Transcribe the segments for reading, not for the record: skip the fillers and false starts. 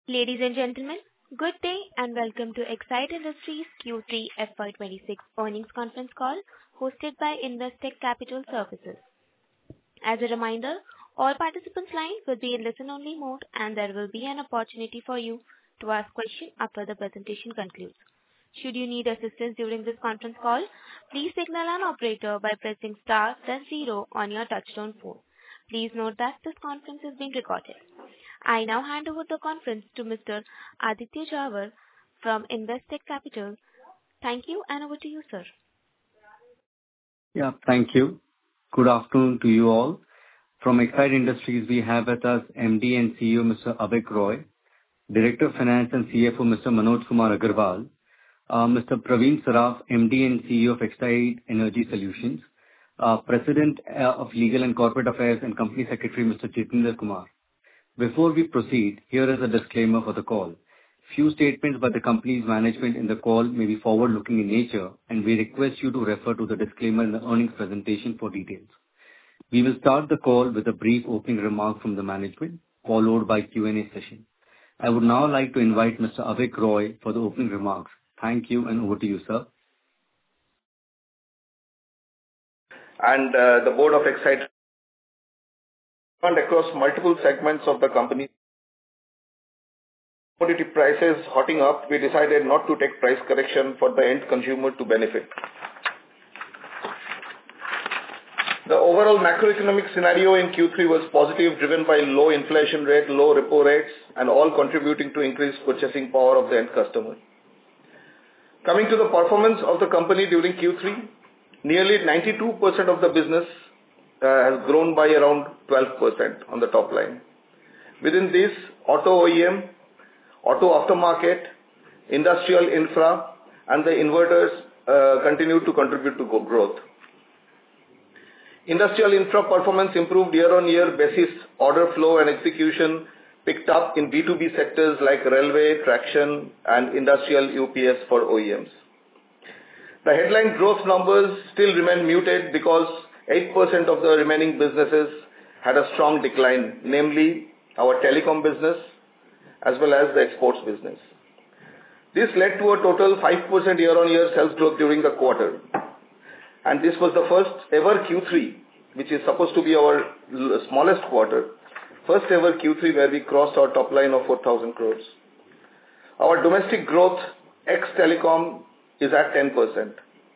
Ladies and gentlemen, good day and welcome to Exide Industries Q3 FY26 earnings conference call hosted by Investec Capital Services. As a reminder, all participants' lines will be in listen-only mode and there will be an opportunity for you to ask questions after the presentation concludes. Should you need assistance during this conference call, please signal an operator by pressing star then 0 on your touchtone phone. Please note that this conference is being recorded. I now hand over the conference to Mr. Aditya Jhawar from Investec Capital. Thank you and over to you, sir. Yeah, thank you. Good afternoon to you all. From Exide Industries, we have with us MD and CEO Mr. Avik Roy, Director of Finance and CFO Mr. Manoj Kumar Agarwal, Mr. Praveen Saraf, MD and CEO of Exide Energy Solutions, President of Legal and Corporate Affairs and Company Secretary Mr. Jitendra Kumar. Before we proceed, here is a disclaimer for the call. Few statements by the company's management in the call may be forward-looking in nature, and we request you to refer to the disclaimer in the earnings presentation for details. We will start the call with a brief opening remark from the management, followed by Q&A session. I would now like to invite Mr. Avik Roy for the opening remarks. Thank you, and over to you, sir. And the board of Exide across multiple segments of the company. Commodity prices hotting up, we decided not to take price correction for the end consumer to benefit. The overall macroeconomic scenario in Q3 was positive, driven by low inflation rate, low repo rates, and all contributing to increased purchasing power of the end customer. Coming to the performance of the company during Q3, nearly 92% of the business has grown by around 12% on the top line. Within this, auto OEM, auto aftermarket, industrial infra, and the inverters continue to contribute to growth. Industrial infra performance improved year-on-year basis, order flow and execution picked up in B2B sectors like railway, traction, and industrial UPS for OEMs. The headline growth numbers still remain muted because 8% of the remaining businesses had a strong decline, namely our telecom business as well as the exports business. This led to a total 5% year-on-year sales growth during the quarter. And this was the first ever Q3, which is supposed to be our smallest quarter, first ever Q3 where we crossed our top line of 4,000 crores. Our domestic growth ex-telecom is at 10%.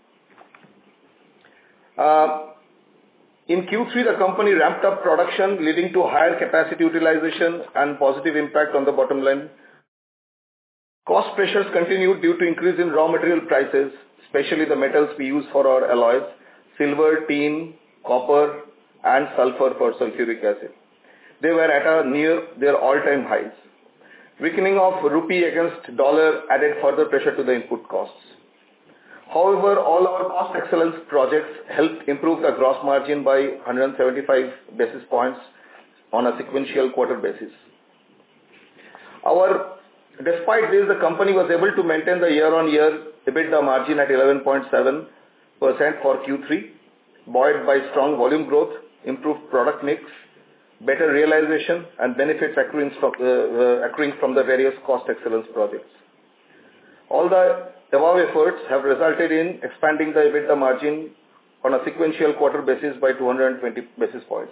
In Q3, the company ramped up production, leading to higher capacity utilization and positive impact on the bottom line. Cost pressures continued due to increase in raw material prices, especially the metals we use for our alloys, silver, tin, copper, and sulfur for sulfuric acid. They were at near their all-time highs. Weakening of rupee against dollar added further pressure to the input costs. However, all our cost excellence projects helped improve the gross margin by 175 basis points on a sequential quarter basis. Despite this, the company was able to maintain the year-on-year EBITDA margin at 11.7% for Q3, buoyed by strong volume growth, improved product mix, better realization, and benefits accruing from the various cost excellence projects. All the above efforts have resulted in expanding the EBITDA margin on a sequential quarter basis by 220 basis points.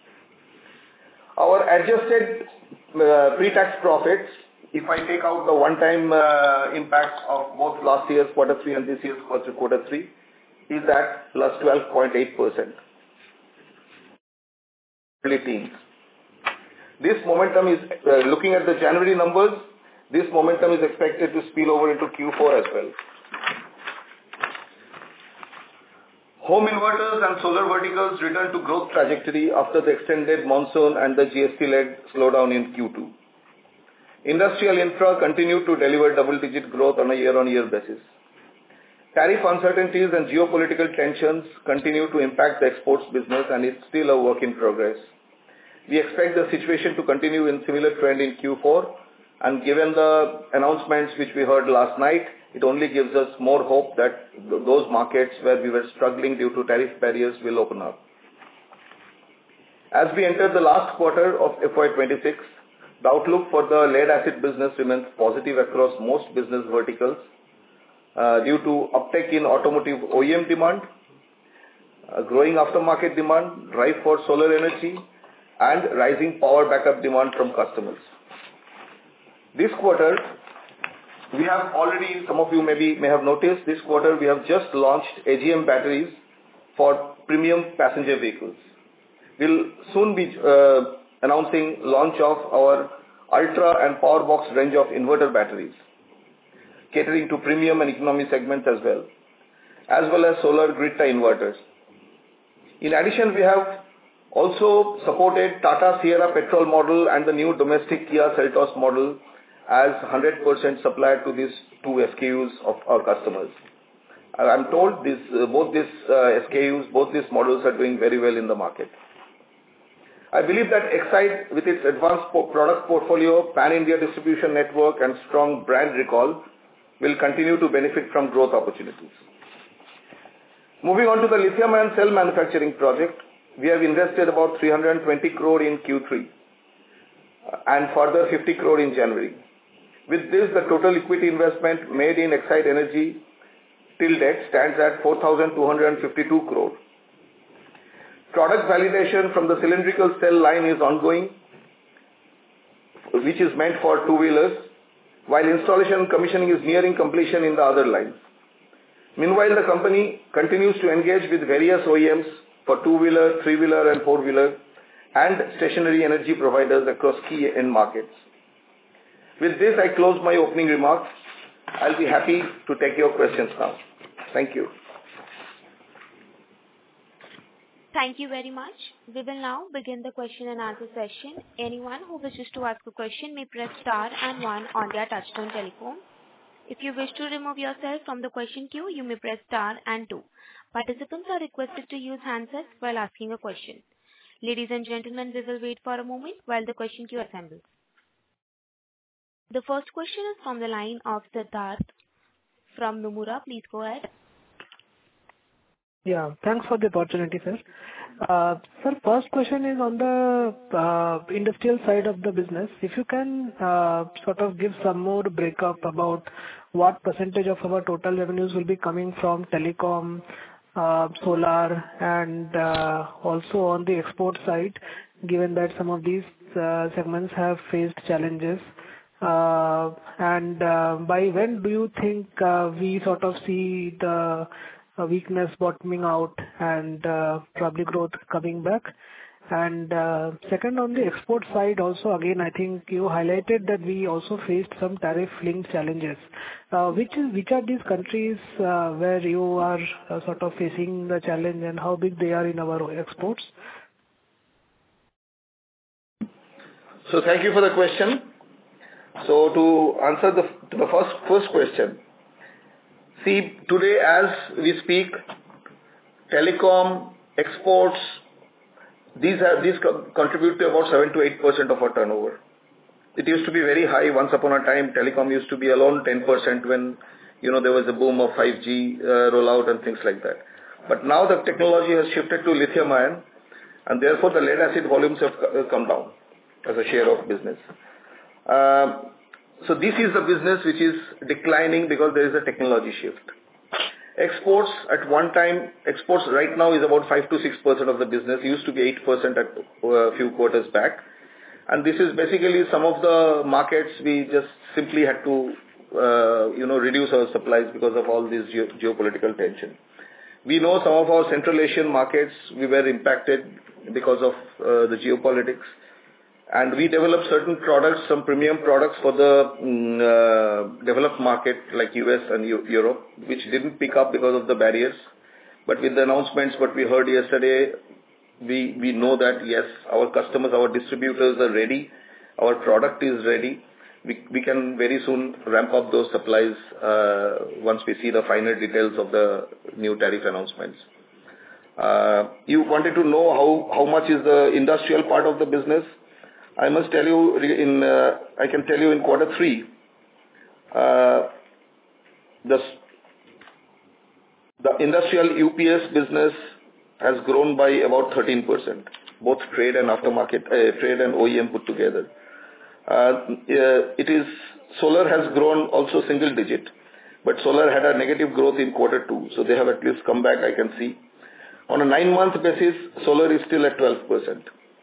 Our adjusted pre-tax profits, if I take out the one-time impacts of both last year's quarter 3 and this year's quarter 3, is at plus 12.8%. This momentum is, looking at the January numbers, this momentum is expected to spill over into Q4 as well. Home inverters and solar verticals returned to growth trajectory after the extended monsoon and the GST-led slowdown in Q2. Industrial infra continued to deliver double-digit growth on a year-on-year basis. Tariff uncertainties and geopolitical tensions continue to impact the exports business and it's still a work in progress. We expect the situation to continue in similar trend in Q4, and given the announcements which we heard last night, it only gives us more hope that those markets where we were struggling due to tariff barriers will open up. As we enter the last quarter of FY26, The outlook for the lead-acid business remains positive across most business verticals due to uptake in automotive OEM demand, growing aftermarket demand, drive for solar energy, and rising power backup demand from customers. This quarter, we have already, some of you may have noticed, this quarter we have just launched AGM batteries for premium passenger vehicles. We'll soon be announcing launch of our Ultra and Power Box range of inverter batteries, catering to premium and economy segments as well as solar grid-tie inverters. In addition, we have also supported Tata Sierra petrol model and the new domestic Kia Seltos model as 100% supplier to these two SKUs of our customers. I'm told both these SKUs, both these models are doing very well in the market. I believe that Exide, with its advanced product portfolio, pan-India distribution network, and strong brand recall, will continue to benefit from growth opportunities. Moving on to the lithium-ion cell manufacturing project, we have invested about 320 crore in Q3 and further 50 crore in January. With this, the total equity investment made in Exide Energy till date stands at 4,252 crore. Product validation from the cylindrical cell line is ongoing, which is meant for two-wheelers, while installation and commissioning is nearing completion in the other lines. Meanwhile, the company continues to engage with various OEMs for two-wheeler, three-wheeler, and four-wheeler, and stationary energy providers across key end markets. With this, I close my opening remarks. I'll be happy to take your questions now. Thank you. Thank you very much. We will now begin the question and answer session. Anyone who wishes to ask a question may press star and one on their touchtone telephone. If you wish to remove yourself from the question queue, you may press star and two. Participants are requested to use handsets while asking a question. Ladies and gentlemen, we will wait for a moment while the question queue assembles. The first question is from the line of Siddharth from Nomura. Please go ahead. Yeah, thanks for the opportunity, sir. Sir, first question is on the industrial side of the business. If you can sort of give some more breakup about what percentage of our total revenues will be coming from telecom, solar, and also on the export side, given that some of these segments have faced challenges. And by when do you think we sort of see the weakness bottoming out and probably growth coming back? And second, on the export side also, again, I think you highlighted that we also faced some tariff-linked challenges. Which are these countries where you are sort of facing the challenge, and how big they are in our exports? So thank you for the question. So to answer the first question, see, today as we speak, telecom, exports, these contribute to about 7 to 8% of our turnover. It used to be very high once upon a time. Telecom used to be alone 10% when there was a boom of 5G rollout and things like that. But now the technology has shifted to lithium ion, and therefore the lead acid volumes have come down as a share of business. So this is the business which is declining because there is a technology shift. Exports at one time, exports right now is about 5 to 6% of the business. It used to be 8% at a few quarters back. And this is basically some of the markets we just simply had to, reduce our supplies because of all this geopolitical tension. We know some of our Central Asian markets, we were impacted because of the geopolitics. And we developed certain products, some premium products for the developed market like US and Europe, which didn't pick up because of the barriers. But with the announcements what we heard yesterday, we know that yes, our customers, our distributors are ready, our product is ready. We can very soon ramp up those supplies once we see the final details of the new tariff announcements. You wanted to know how much is the industrial part of the business. I must tell you, I can tell you in quarter 3, the industrial UPS business has grown by about 13%, both trade and aftermarket, trade and OEM put together. Solar has grown also single digit, but solar had a negative growth in quarter 2, so they have at least come back, I can see. On a 9-month basis, solar is still at 12%.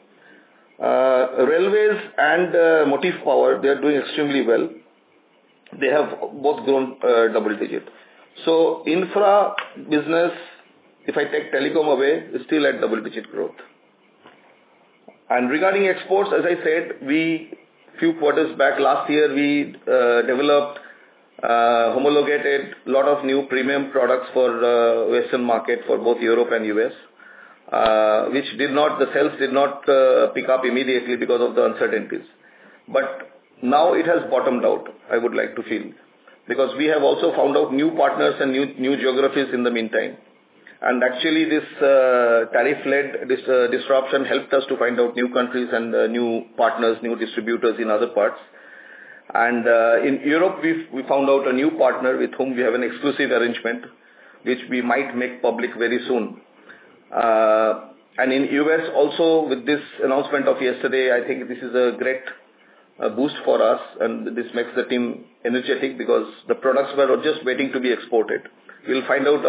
Railways and motive power, they are doing extremely well. They have both grown double digit. So infra business, if I take telecom away, is still at double digit growth. And regarding exports, as I said, few quarters back last year, we developed, homologated a lot of new premium products for Western market for both Europe and US, which the sales did not pick up immediately because of the uncertainties. But now it has bottomed out, I would like to feel, because we have also found out new partners and new geographies in the meantime. And actually this tariff-led disruption helped us to find out new countries and new partners, new distributors in other parts. And in Europe, we found out a new partner with whom we have an exclusive arrangement, which we might make public very soon. And in US also, with this announcement of yesterday, I think this is a great boost for us, and this makes the team energetic because the products were just waiting to be exported. We'll find out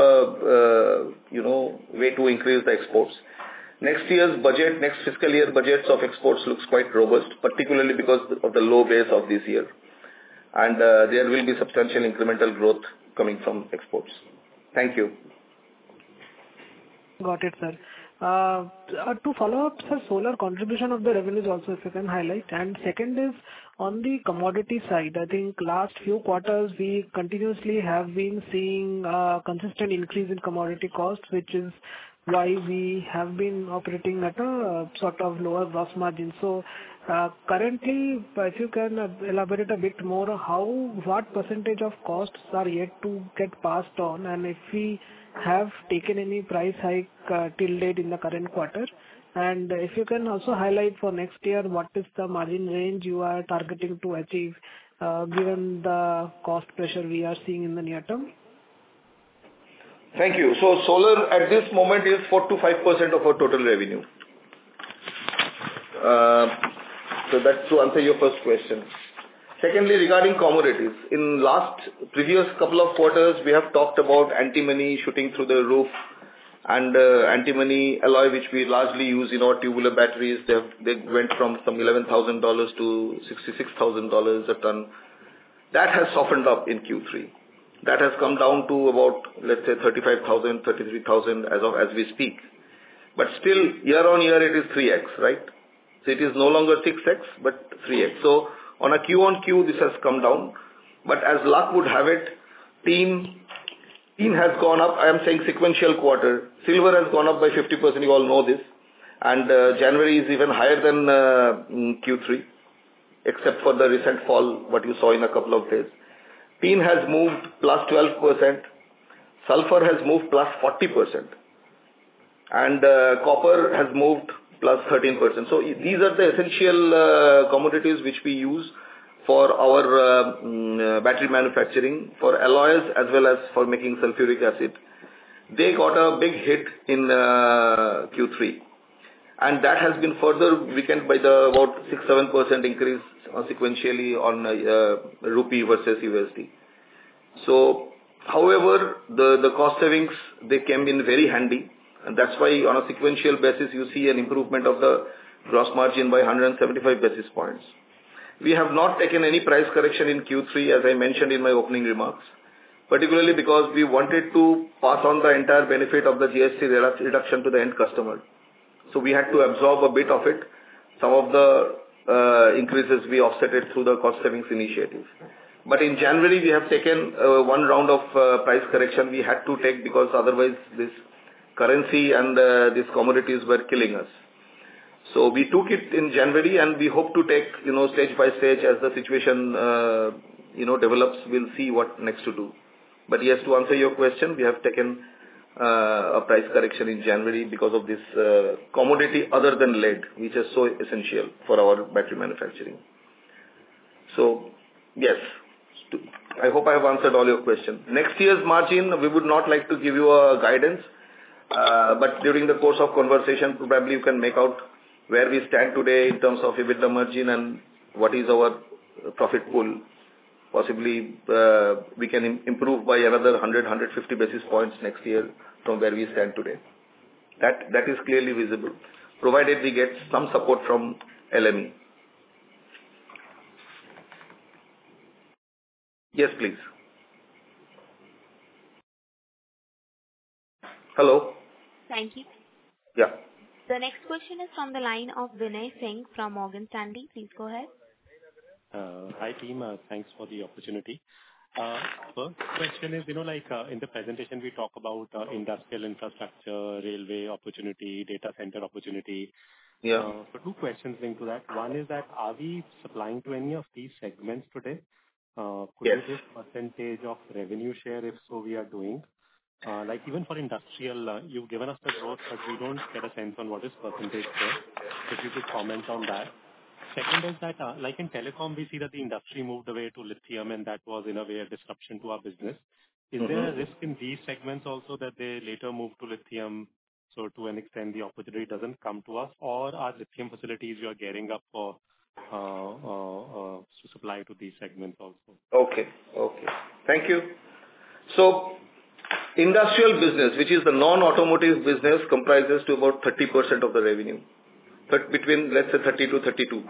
way to increase the exports. Next fiscal year budgets of exports looks quite robust, particularly because of the low base of this year. And there will be substantial incremental growth coming from exports. Thank you. Got it, sir. To follow up, sir, solar contribution of the revenues also, if you can highlight. And second is on the commodity side. I think last few quarters we continuously have been seeing consistent increase in commodity costs, which is why we have been operating at a sort of lower gross margin. So currently, if you can elaborate a bit more, what percentage of costs are yet to get passed on, and if we have taken any price hike till date in the current quarter, and if you can also highlight for next year what is the margin range you are targeting to achieve given the cost pressure we are seeing in the near term. Thank you. So solar at this moment is 4 to 5% of our total revenue. So that's to answer your first question. Secondly, regarding commodities, in previous couple of quarters, we have talked about antimony shooting through the roof and antimony alloy, which we largely use in our tubular batteries. They went from some $11,000 to $66,000 a ton. That has softened up in Q3. That has come down to about, let's say, 35,000, 33,000 as we speak. But still, year on year, it is 3x, right? So it is no longer 6x, but 3x. So on a Q on Q, this has come down. But as luck would have it, tin has gone up. I am saying sequential quarter. Silver has gone up by 50%. You all know this. And January is even higher than Q3, except for the recent fall, what you saw in a couple of days. Tin has moved plus 12%. Sulfur has moved plus 40%. And copper has moved plus 13%. So these are the essential commodities which we use for our battery manufacturing, for alloys as well as for making sulfuric acid. They got a big hit in Q3. And that has been further weakened by the about 6-7% increase sequentially on rupee versus USD. So, however, the cost savings, they came in very handy. And that's why on a sequential basis, you see an improvement of the gross margin by 175 basis points. We have not taken any price correction in Q3, as I mentioned in my opening remarks, particularly because we wanted to pass on the entire benefit of the GST reduction to the end customer. So we had to absorb a bit of it. Some of the increases we offset it through the cost savings initiative. But in January, we have taken one round of price correction we had to take because otherwise this currency and these commodities were killing us. So we took it in January and we hope to take, stage by stage as the situation, develops. We'll see what next to do. But yes, to answer your question, we have taken a price correction in January because of this commodity other than lead, which is so essential for our battery manufacturing. So, yes, I hope I have answered all your questions. Next year's margin, we would not like to give you a guidance, but during the course of conversation, probably you can make out where we stand today in terms of EBITDA margin and what is our profit pool. Possibly, we can improve by another 100-150 basis points next year from where we stand today. That is clearly visible, provided we get some support from LME. Yes, please. Hello? Thank you. Yeah. The next question is from the line of Vinay Singh from Morgan Stanley. Please go ahead. Hi, team. Thanks for the opportunity. First question is, in the presentation, we talk about industrial infrastructure, railway opportunity, data center opportunity. Yeah. So two questions linked to that. One is that, are we supplying to any of these segments today? Could Yes. you give percentage of revenue share, if so we are doing? Even for industrial, you've given us the growth, but we don't get a sense on what is percentage there. If you could comment on that. Second is that, like in telecom, we see that the industry moved away to lithium, and that was in a way a disruption to our business. Is there a risk in these segments also that they later move to lithium, so to an extent the opportunity doesn't come to us, or are lithium facilities you are gearing up for to supply to these segments also? Okay. Thank you. So, industrial business, which is the non-automotive business, comprises to about 30% of the revenue, between, let's say, 30 to 32.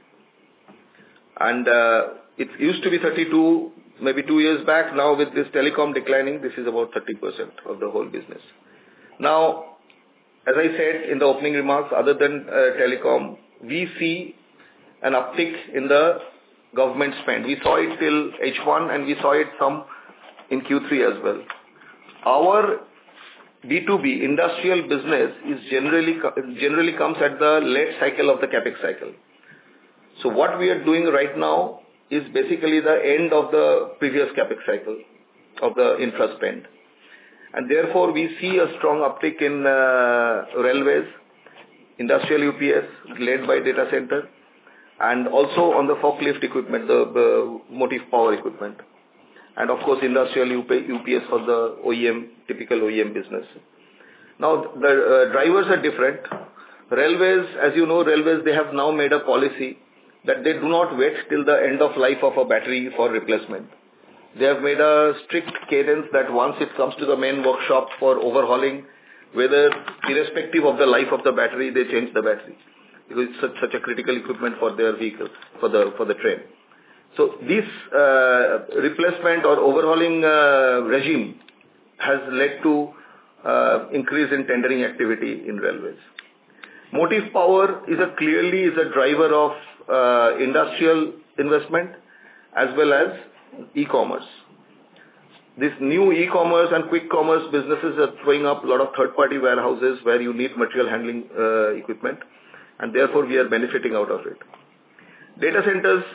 And it used to be 32 maybe 2 years back. Now, with this telecom declining, this is about 30% of the whole business. Now, as I said in the opening remarks, other than telecom, we see an uptick in the government spend. We saw it till H1 and we saw it some in Q3 as well. Our B2B industrial business is generally comes at the late cycle of the capex cycle. So what we are doing right now is basically the end of the previous capex cycle of the infra spend. And therefore, we see a strong uptick in railways, industrial UPS led by data center, and also on the forklift equipment, the motive power equipment. And of course, industrial UPS for the OEM, typical OEM business. Now, the drivers are different. Railways, as you know, they have now made a policy that they do not wait till the end of life of a battery for replacement. They have made a strict cadence that once it comes to the main workshop for overhauling, whether irrespective of the life of the battery, they change the battery, because it's such a critical equipment for their vehicle, for the train. So this replacement or overhauling regime has led to increase in tendering activity in railways. Motive power is clearly a driver of industrial investment as well as e-commerce. This new e-commerce and quick commerce businesses are throwing up a lot of third-party warehouses where you need material handling equipment, and therefore we are benefiting out of it. Data centers,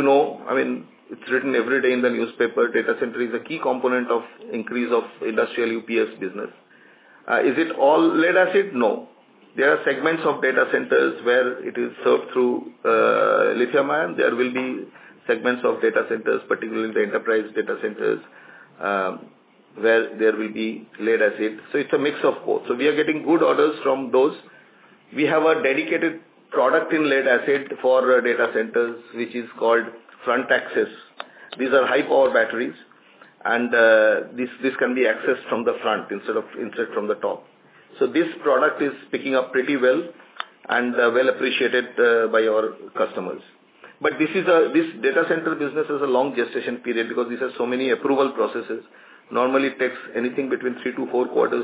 it's written every day in the newspaper. Data center is a key component of increase of industrial UPS business. Is it all lead acid? No. There are segments of data centers where it is served through lithium ion. There will be segments of data centers, particularly the enterprise data centers, where there will be lead acid. So it's a mix of both. So we are getting good orders from those. We have a dedicated product in lead acid for data centers, which is called front access. These are high power batteries, and this can be accessed from the front instead from the top. So this product is picking up pretty well and well appreciated by our customers. But this data center business has a long gestation period because these are so many approval processes. Normally it takes anything between 3 to 4 quarters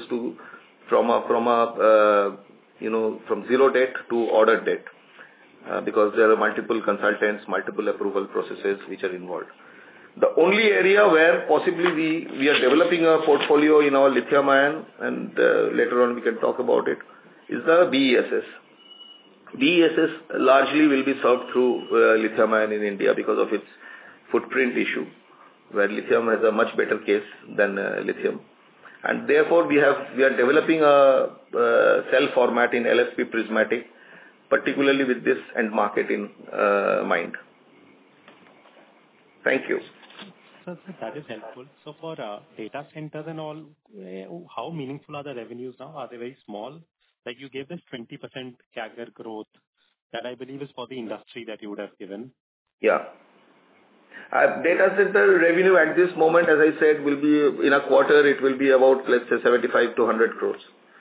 from zero date to order date, because there are multiple consultants, multiple approval processes which are involved. The only area where possibly we are developing a portfolio in our lithium ion, and later on we can talk about it, is the BESS. BESS largely will be served through lithium ion in India because of its footprint issue, where lithium has a much better case than lithium. And therefore, we are developing a cell format in LFP prismatic, particularly with this end market in mind. Thank you. So that is helpful. So for data centers and all, how meaningful are the revenues now? Are they very small? Like you gave this 20% CAGR growth, that I believe is for the industry that you would have given. Yeah. Data center revenue at this moment, as I said, will be in a quarter, it will be about, let's say, 75 to 100 crores.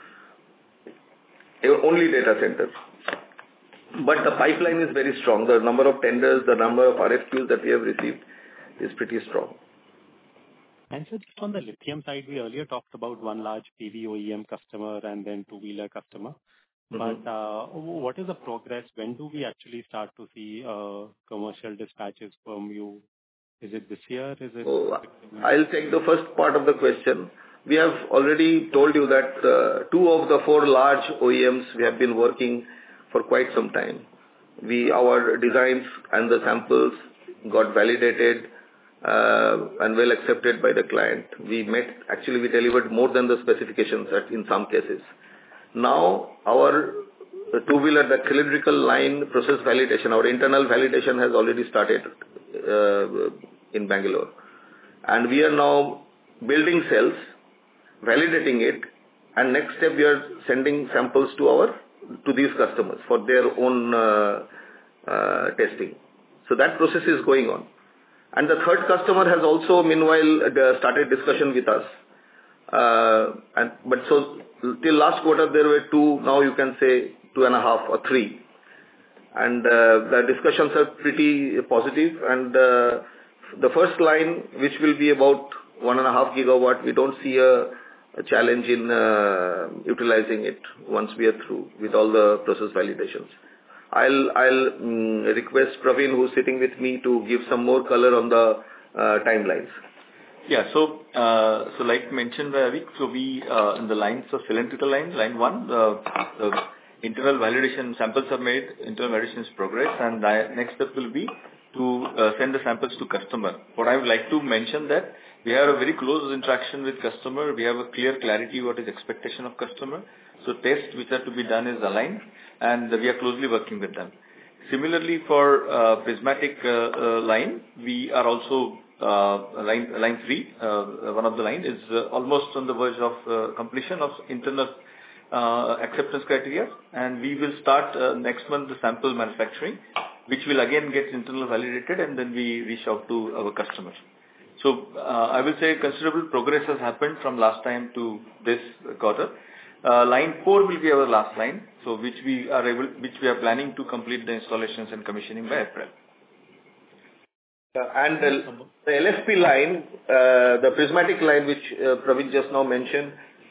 Only data centers. But the pipeline is very strong. The number of tenders, the number of RFQs that we have received is pretty strong. And so just on the lithium side, we earlier talked about one large PV OEM customer and then two-wheeler customer. But what is the progress? When do we actually start to see commercial dispatches from you? Is it this year? Is it? I'll take the first part of the question. We have already told you that 2 of the 4 large OEMs we have been working for quite some time. Our designs and the samples got validated and well accepted by the client. We delivered more than the specifications in some cases. Now, our two-wheeler, the cylindrical line process validation, our internal validation has already started in Bangalore. And we are now building cells, validating it, and next step we are sending samples to these customers for their own testing. So that process is going on. And the third customer has also, meanwhile, started discussion with us. So till last quarter there were 2, now you can say 2.5 or 3. And the discussions are pretty positive. And the first line, which will be about 1.5 gigawatt, we don't see a challenge in utilizing it once we are through with all the process validations. I'll request Praveen, who's sitting with me, to give some more color on the timelines. Yeah, so like mentioned by Avik, so we in the lines of cylindrical line 1, the internal validation samples are made, internal validation is progress, and the next step will be to send the samples to customer. What I would like to mention that we have a very close interaction with customer. We have a clear clarity what is expectation of customer. So tests which are to be done is aligned, and we are closely working with them. Similarly, for prismatic line, we are also line 3, one of the line is almost on the verge of completion of internal acceptance criteria, and we will start next month the sample manufacturing, which will again get internal validated, and then we reach out to our customers. So I will say considerable progress has happened from last time to this quarter. Line 4 will be our last line, so which we are planning to complete the installations and commissioning by April. And the LFP line, the prismatic line, which Praveen just now mentioned,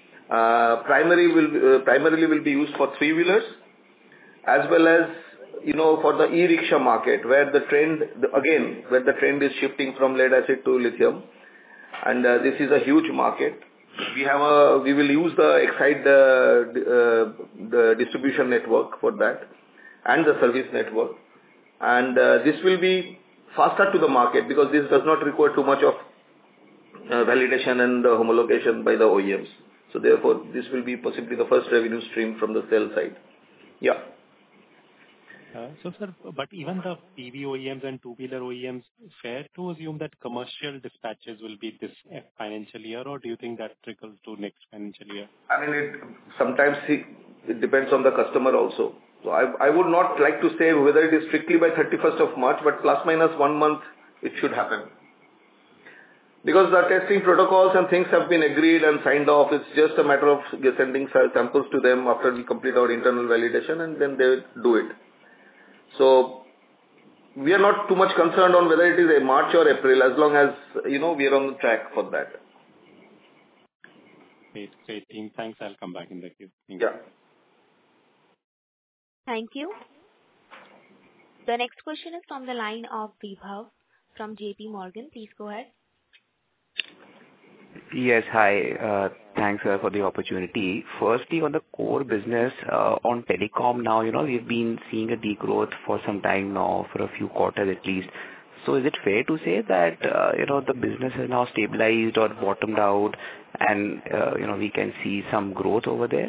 primarily will be used for 3-wheelers, as well as for the e-rickshaw market, where the trend is shifting from lead acid to lithium, and this is a huge market. We will use the Exide the distribution network for that, and the service network, and this will be faster to the market because this does not require too much of validation and homologation by the OEMs. So therefore, this will be possibly the first revenue stream from the cell side. Yeah. So, sir, but even the PV OEMs and two-wheeler OEMs, fair to assume that commercial dispatches will be this financial year, or do you think that trickles to next financial year? I mean, sometimes it depends on the customer also. So I would not like to say whether it is strictly by 31st of March, but plus minus 1 month, it should happen. Because the testing protocols and things have been agreed and signed off, it's just a matter of sending samples to them after we complete our internal validation, and then they do it. So we are not too much concerned on whether it is a March or April, as long as, we are on the track for that. Great. Thanks. I'll come back in the queue. Yeah. Thank you. The next question is from the line of Vibhav from JP Morgan. Please go ahead. Yes, hi. Thanks for the opportunity. Firstly, on the core business, on telecom now, we've been seeing a degrowth for some time now, for a few quarters at least. So is it fair to say that, the business is now stabilized or bottomed out and, we can see some growth over there?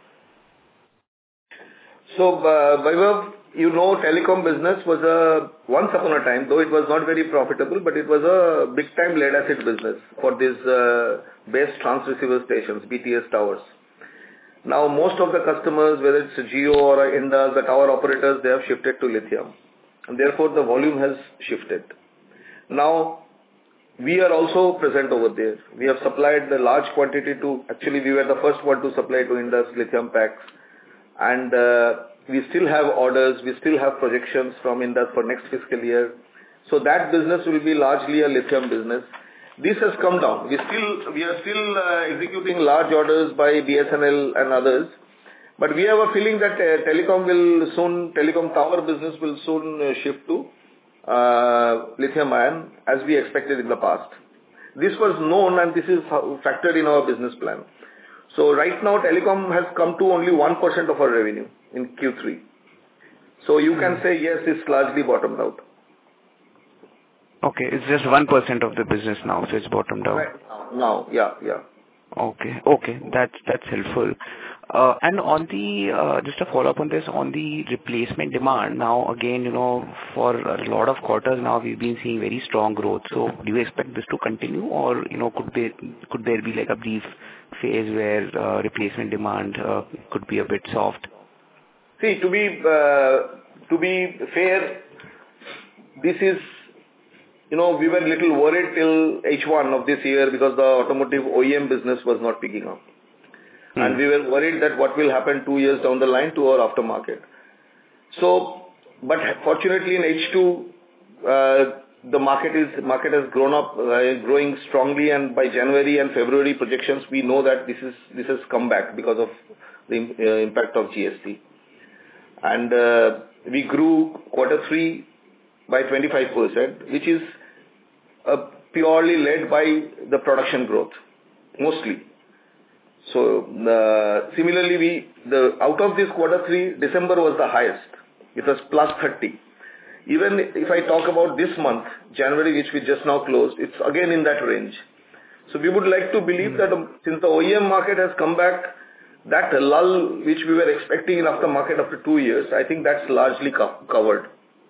So, Vaibhav, telecom business was once upon a time, though it was not very profitable, but it was a big-time lead-acid business for these base transceiver stations, BTS towers. Now, most of the customers, whether it's a Jio or Indus, the tower operators, they have shifted to lithium. and therefore the volume has shifted. Now, we are also present over there. We have supplied the large quantity to, actually we were the first one to supply to Indus lithium packs, and we still have orders, we still have projections from Indus for next fiscal year. So that business will be largely a lithium business. This has come down. We are still executing large orders by BSNL and others, but we have a feeling that telecom tower business will soon shift to lithium ion as we expected in the past. This was known and this is factored in our business plan. So right now telecom has come to only 1% of our revenue in Q3. So you can say yes, it's largely bottomed out. Okay, it's just 1% of the business now, so it's bottomed out. Right now, yeah. Okay, that's helpful. And on the just a follow up on this, on the replacement demand. Now again, for a lot of quarters now we've been seeing very strong growth. So do you expect this to continue, or could there be like a brief phase where replacement demand could be a bit soft? See, to be fair, this is. We were a little worried till H1 of this year because the automotive OEM business was not picking up. And we were worried that what will happen 2 years down the line to our aftermarket. So, but fortunately in H2, the market has grown up, growing strongly, and by January and February projections, we know that this has come back because of the impact of GST. And we grew Q3 by 25%, which is purely led by the production growth, mostly. So, similarly, out of this Q3, December was the highest. It was plus 30. Even if I talk about this month, January, which we just now closed, it's again in that range. So we would like to believe that since the OEM market has come back, that lull which we were expecting in aftermarket after 2 years, I think that's largely covered.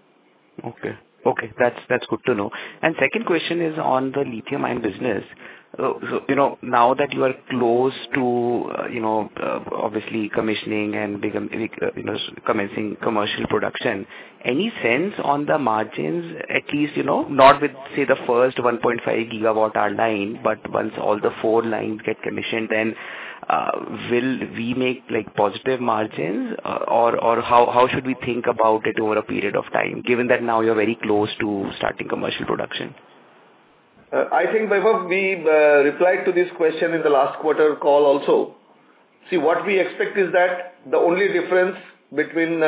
Okay, that's good to know. And second question is on the lithium ion business. So now that you are close to obviously commissioning and commencing commercial production, any sense on the margins, at least not with say the first 1.5 gigawatt hour line, but once all the 4 lines get commissioned, then will we make like positive margins, or how should we think about it over a period of time, given that now you're very close to starting commercial production? I think, Vaibhav, we replied to this question in the last quarter call also. See, what we expect is that the only difference between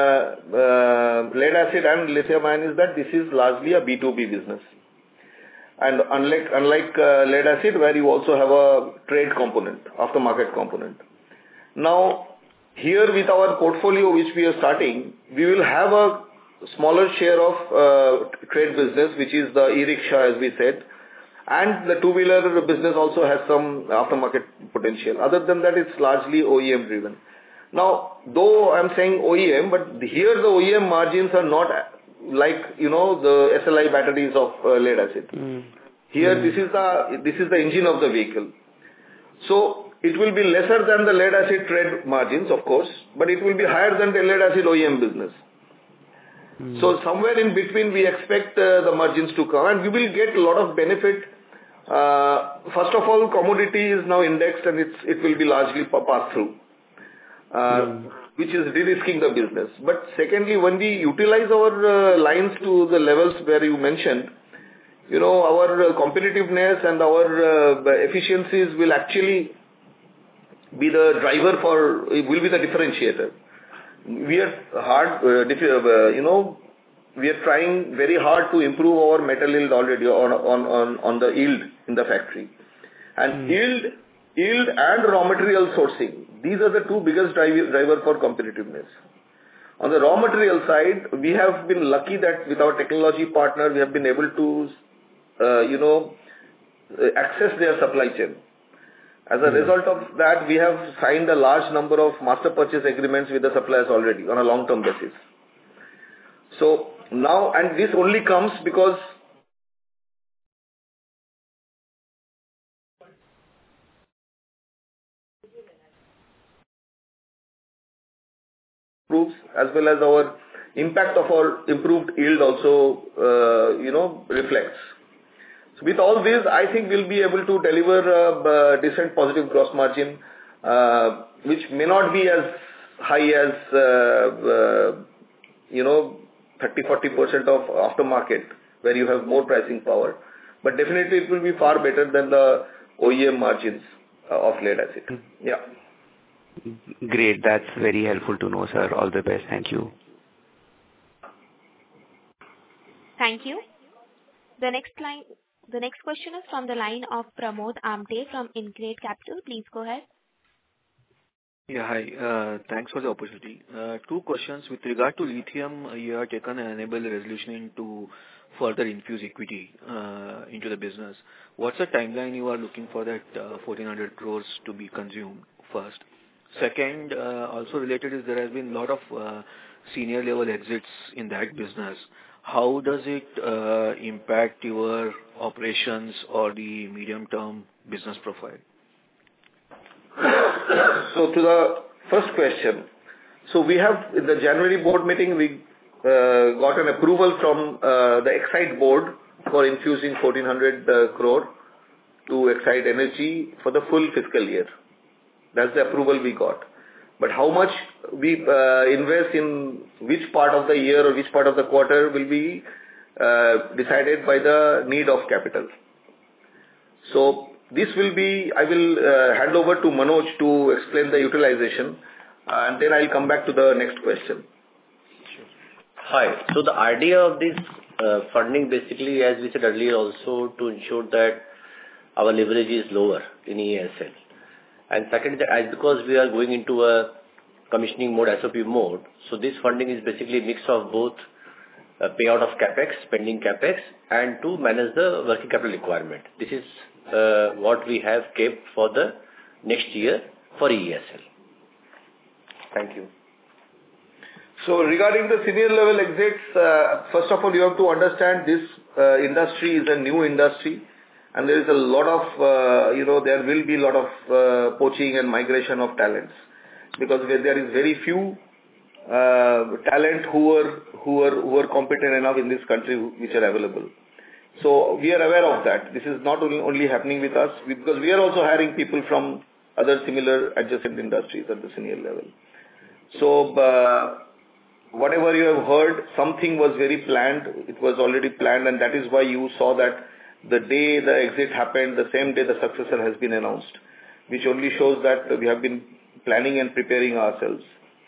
lead acid and lithium ion is that this is largely a B2B business. And unlike lead acid, where you also have a trade component, aftermarket component. Now, here with our portfolio which we are starting, we will have a smaller share of trade business, which is the e-rickshaw, as we said. And the two-wheeler business also has some aftermarket potential. Other than that, it's largely OEM driven. Now, though I'm saying OEM, but here the OEM margins are not like, the SLI batteries of lead acid. Here, this is the engine of the vehicle. So, it will be lesser than the lead acid trade margins, of course, but it will be higher than the lead acid OEM business. So, somewhere in between, we expect the margins to come, and we will get a lot of benefit. First of all, commodity is now indexed and it will be largely passed through, which is de-risking the business. But secondly, when we utilize our lines to the levels where you mentioned, our competitiveness and our efficiencies will actually be the driver will be the differentiator. We are trying very hard to improve our metal yield already on the yield in the factory. And yield and raw material sourcing, these are the two biggest driver for competitiveness. On the raw material side, we have been lucky that with our technology partner, we have been able to, access their supply chain. As a result of that, we have signed a large number of master purchase agreements with the suppliers already on a long-term basis. So now, and this only comes because as well as our impact of our improved yield also, reflects. So with all this, I think we'll be able to deliver a decent positive gross margin, which may not be as high as, 30-40% of aftermarket, where you have more pricing power. But definitely it will be far better than the OEM margins of lead acid. Yeah. Great. That's very helpful to know, sir. All the best. Thank you. Thank you. The next question is from the line of Pramod Amte from InCred Capital. Please go ahead. Yeah, hi. Thanks for the opportunity. Two questions. With regard to lithium, you have taken an enable resolution to further infuse equity into the business. What's the timeline you are looking for that 1,400 crores to be consumed first? Second, also related is there has been a lot of senior level exits in that business. How does it impact your operations or the medium term business profile? So to the first question, so we have in the January board meeting, we got an approval from the Exide board for infusing 1,400 crore to Exide Energy for the full fiscal year. That's the approval we got. But how much we invest in which part of the year or which part of the quarter will be decided by the need of capital. So this will be, I will hand over to Manoj to explain the utilization, and then I'll come back to the next question. Hi. So the idea of this funding basically, as we said earlier, also to ensure that our leverage is lower in ESL. And second, as because we are going into a commissioning mode, SOP mode, so this funding is basically a mix of both payout of capex, pending capex, and to manage the working capital requirement. This is what we have kept for the next year for ESL. Thank you. So regarding the senior level exits, first of all, you have to understand this industry is a new industry, and there is a lot of, there will be a lot of poaching and migration of talents, because there is very few talent who are competent enough in this country which are available. So we are aware of that. This is not only happening with us, because we are also hiring people from other similar adjacent industries at the senior level. So whatever you have heard, something was very planned. It was already planned, and that is why you saw that the day the exit happened, the same day the successor has been announced, which only shows that we have been planning and preparing ourselves.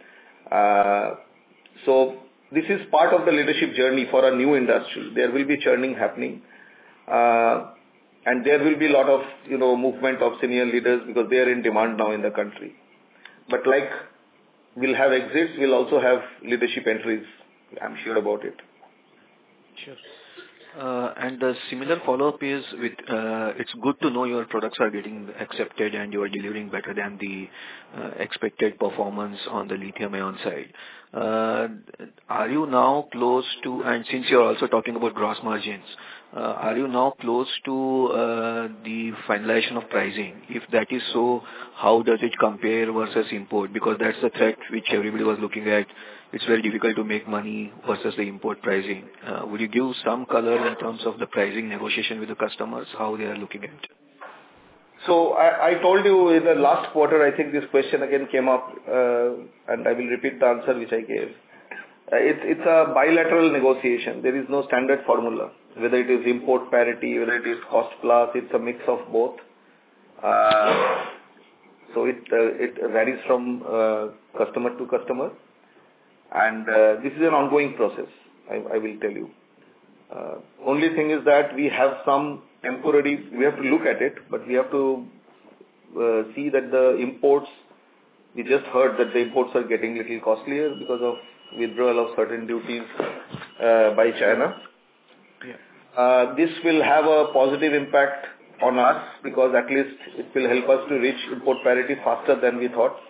So this is part of the leadership journey for a new industry. There will be churning happening, and there will be a lot of movement of senior leaders because they are in demand now in the country. But like we'll have exits, we'll also have leadership entries. I'm sure about it. Sure. And the similar follow-up is with, it's good to know your products are getting accepted and you are delivering better than the expected performance on the lithium ion side. Are you now close to, and since you're also talking about gross margins, are you now close to the finalization of pricing? If that is so, how does it compare versus import? Because that's the threat which everybody was looking at. It's very difficult to make money versus the import pricing. Would you give some color in terms of the pricing negotiation with the customers, how they are looking at it? So I told you in the last quarter, I think this question again came up, and I will repeat the answer which I gave. It's a bilateral negotiation. There is no standard formula, whether it is import parity, whether it is cost plus, it's a mix of both. So it varies from customer to customer. And this is an ongoing process, I will tell you. Only thing is that we have some temporary, we have to look at it, but we have to see that the imports, we just heard that the imports are getting a little costlier because of withdrawal of certain duties by China. Yeah. This will have a positive impact on us because at least it will help us to reach import parity faster than we thought.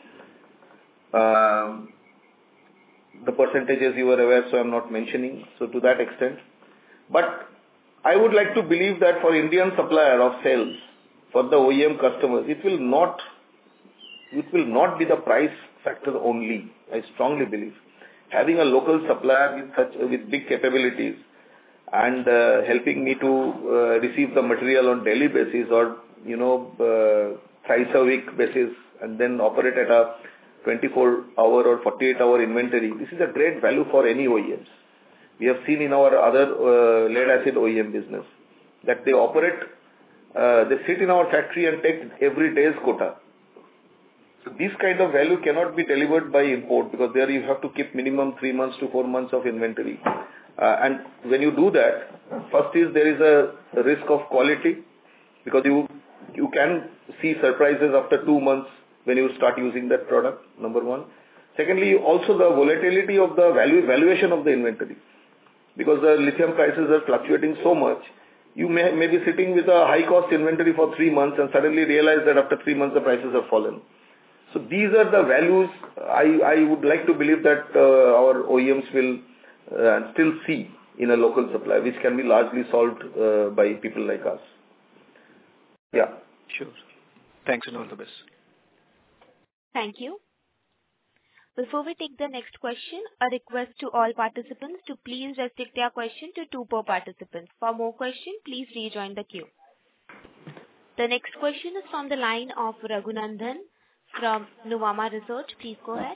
The percentages you were aware, so I'm not mentioning, so to that extent. But I would like to believe that for Indian supplier of cells, for the OEM customers, it will not be the price factor only. I strongly believe. having a local supplier with big capabilities and helping me to receive the material on daily basis or thrice a week basis and then operate at a 24-hour or 48-hour inventory. This is a great value for any OEMs. We have seen in our other lead-acid OEM business that they operate, they sit in our factory and take every day's quota. So this kind of value cannot be delivered by import because there you have to keep minimum 3 months to 4 months of inventory. And when you do that, first is there is a risk of quality because you can see surprises after 2 months when you start using that product, number one. Secondly, also the volatility of the valuation of the inventory. Because the lithium prices are fluctuating so much, you may be sitting with a high cost inventory for 3 months and suddenly realize that after 3 months the prices have fallen. So these are the values I would like to believe that our OEMs will still see in a local supply, which can be largely solved by people like us. Yeah. Sure. Thanks and all the best. Thank you. Before we take the next question, a request to all participants to please restrict their question to 2 per participant. For more questions, please rejoin the queue. The next question is from the line of Raghunandhan from Nuvama Research. Please go ahead.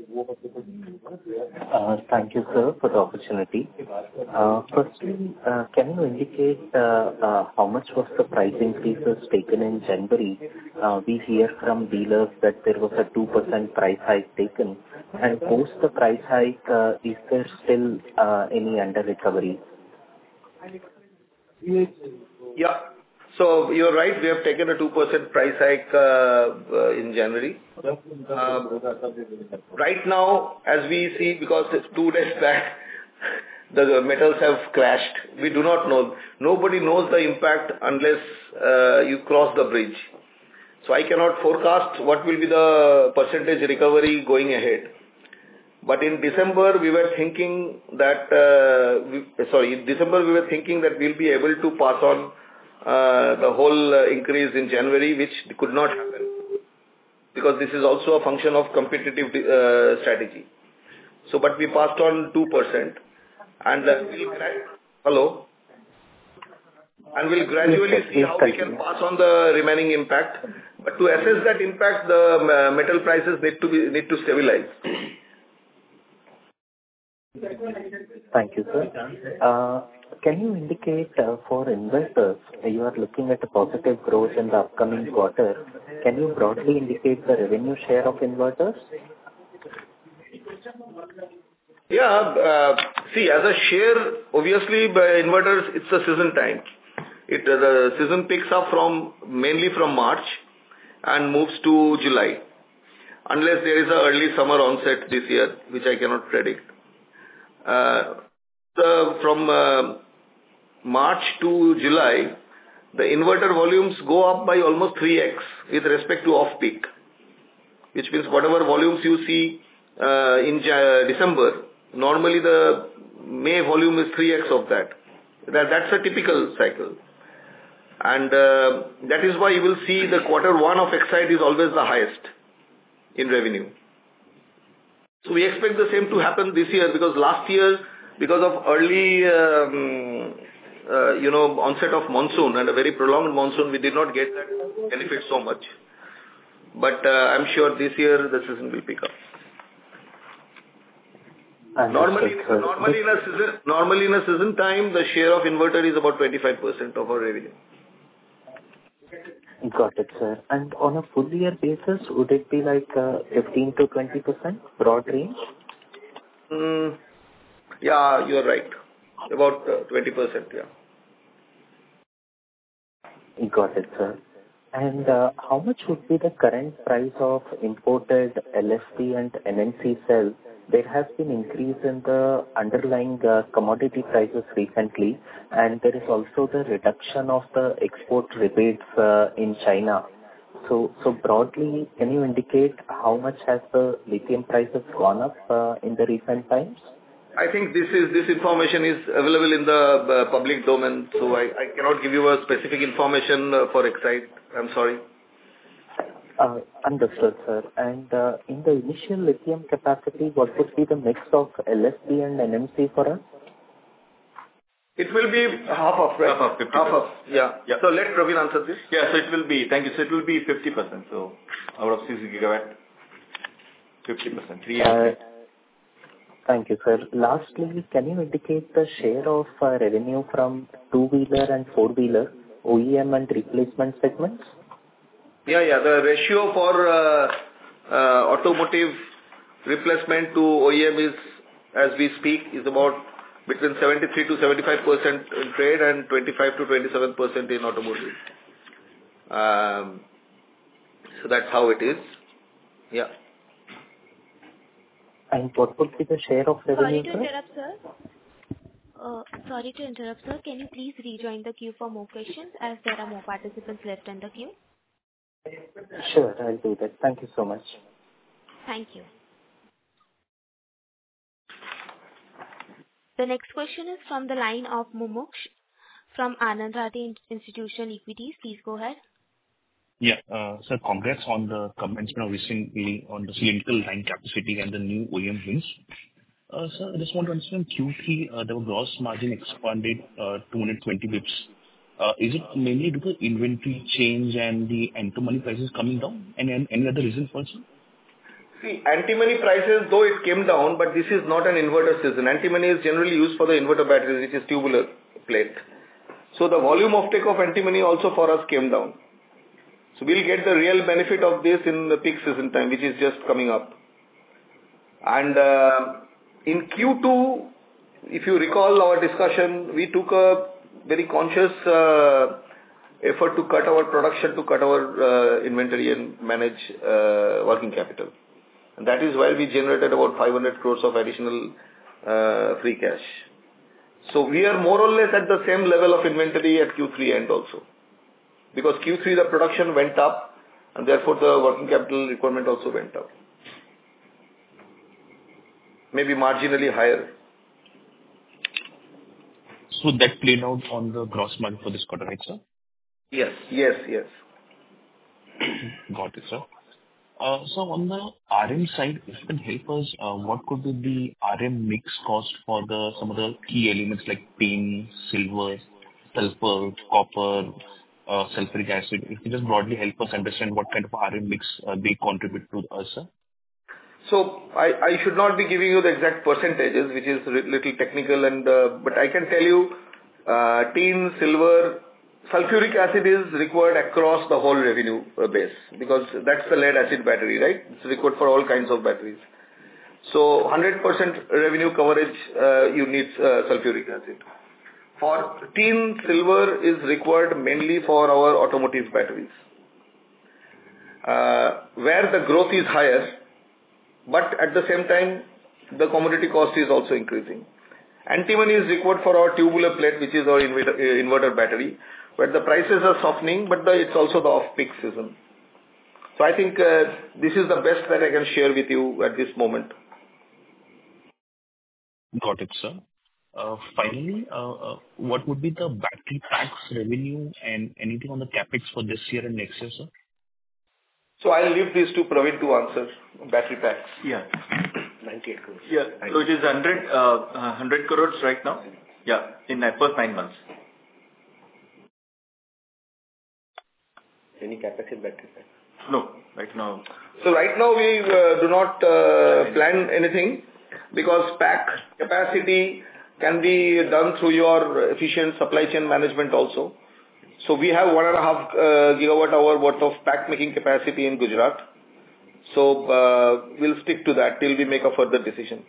Thank you, sir, for the opportunity. Firstly, can you indicate how much was the price increases taken in January? We hear from dealers that there was a 2% price hike taken. And post the price hike, is there still any under recovery? Yeah. So you're right, we have taken a 2% price hike in January. Right now, as we see, because it's 2 days back, the metals have crashed. We do not know. Nobody knows the impact unless you cross the bridge. So I cannot forecast what will be the percentage recovery going ahead. But in December, we were thinking that, we'll be able to pass on the whole increase in January, which could not happen because this is also a function of competitive strategy. So, but we passed on 2%, and we'll gradually see how we can pass on the remaining impact. But to assess that impact, the metal prices need to stabilize. Thank you, sir. Can you indicate for investors, you are looking at a positive growth in the upcoming quarter. Can you broadly indicate the revenue share of inverters? Yeah. See, as a share, obviously, by inverters, it's a season time. The season picks up mainly from March and moves to July. Unless there is an early summer onset this year, which I cannot predict. From March to July, the inverter volumes go up by almost 3x with respect to off-peak, which means whatever volumes you see in December, normally the May volume is 3x of that. That's a typical cycle. And that is why you will see the quarter 1 of Exide is always the highest in revenue. So we expect the same to happen this year because last year, because of early onset of monsoon and a very prolonged monsoon, we did not get that benefit so much. But I'm sure this year the season will pick up. Normally in a season time, the share of inverter is about 25% of our revenue. Got it, sir. And on a full year basis, would it be like 15 to 20% broad range? Yeah, you're right. About 20%, yeah. Got it, sir. And how much would be the current price of imported LFP and NMC cell? There has been increase in the underlying commodity prices recently, and there is also the reduction of the export rebates in China. So broadly, can you indicate how much has the lithium prices gone up in the recent times? I think this information is available in the public domain, so I cannot give you a specific information for Exide. I'm sorry. Understood, sir. And in the initial lithium capacity, what would be the mix of LFP and NMC for us? It will be half of, right? Half of 50%. Half of, yeah. Yeah. So let Praveen answer this. Yeah, so it will be, thank you. So it will be 50%. So out of 6 gigawatt, 50%. Thank you, sir. Lastly, can you indicate the share of revenue from two-wheeler and four-wheeler, OEM and replacement segments? Yeah. The ratio for automotive replacement to OEM is, as we speak, is about between 73 to 75% in trade and 25 to 27% in automotive. So that's how it is. Yeah. And what would be the share of revenue, Sorry to interrupt, sir. Can you please rejoin the queue for more questions, as there are more participants left in the queue? Sure, I'll do that. Thank you so much. Thank you. The next question is from the line of Mumuksh from Anand Rathi Institutional Equities. Please go ahead. Yeah, sir, congrats on the commencement recently on the cylindrical line capacity and the new OEM wins. Sir, I just want to understand Q3, the gross margin expanded 220 bips. Is it mainly due to inventory change and the antimony prices coming down? And any other reason for it? See, antimony prices, though it came down, but this is not an inverter season. Antimony is generally used for the inverter batteries, which is tubular plate. So the volume offtake of antimony also for us came down. So we'll get the real benefit of this in the peak season time, which is just coming up. And in Q2, if you recall our discussion, we took a very conscious effort to cut our production, to cut our inventory and manage working capital. And that is why we generated about 500 crores of additional free cash. So we are more or less at the same level of inventory at Q3 end also. Because Q3 the production went up and therefore the working capital requirement also went up. Maybe marginally higher. So that played out on the gross margin for this quarter, right, sir? Yes. Got it, sir. So on the RM side, if you can help us, what could be the RM mix cost for some of the key elements like tin, silver, sulfur, copper, sulfuric acid? If you just broadly help us understand what kind of RM mix they contribute to us, sir. So I should not be giving you the exact percentages, which is little technical, and but I can tell you, tin, silver, sulfuric acid is required across the whole revenue base, because that's the lead acid battery, right? It's required for all kinds of batteries. So 100% revenue coverage, you need sulfuric acid. For tin, silver is required mainly for our automotive batteries, where the growth is higher, but at the same time, the commodity cost is also increasing. Antimony is required for our tubular plate, which is our inverter battery, where the prices are softening, but it's also the off-peak season. So I think this is the best that I can share with you at this moment. Got it, sir. Finally, what would be the battery packs revenue and anything on the capex for this year and next year, sir? So I'll leave this to Praveen to answer. Battery packs. Yeah. 98 crores. Yeah. So it is 100 crores right now. Yeah. In the first 9 months. Any capex in battery packs? No, right now. So right now we do not plan anything, because pack capacity can be done through your efficient supply chain management also. So we have 1.5 gigawatt hour worth of pack making capacity in Gujarat. So we'll stick to that till we make a further decision.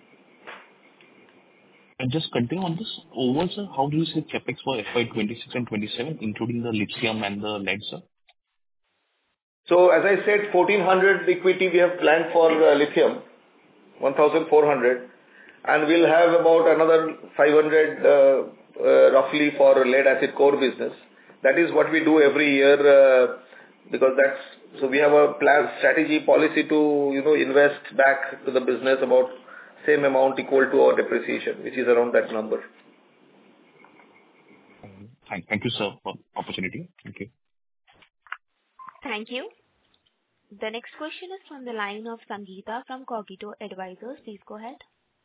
And just continue on this. Overall, sir, how do you see capex for FY26 and 27, including the lithium and the lead, sir? So as I said, 1,400 equity we have planned for lithium, 1,400, and we'll have about another 500 roughly for lead acid core business. That is what we do every year, because so we have a plan, strategy, policy to invest back to the business about same amount equal to our depreciation, which is around that number. Thank you, sir, for the opportunity. Thank you. Thank you. The next question is from the line of Sangeeta from Cogito Advisors. Please go ahead.